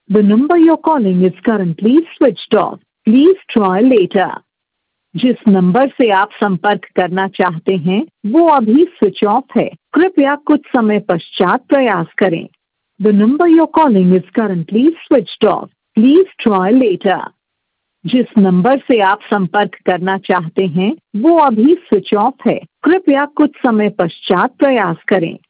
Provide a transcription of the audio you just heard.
The number you're calling is currently switched off. Please try later. जिस number से आप संपर्क करना चाहते हैं वो अभी स्विच ऑफ है, कृपया कुछ समय पश्चात प्रयास करें। The number you're calling is currently switched off. Please try later. जिस नंबर से आप संपर्क करना चाहते हैं वो अभी स्विच ऑफ है, कृपया कुछ समय पश्चात प्रयास करें।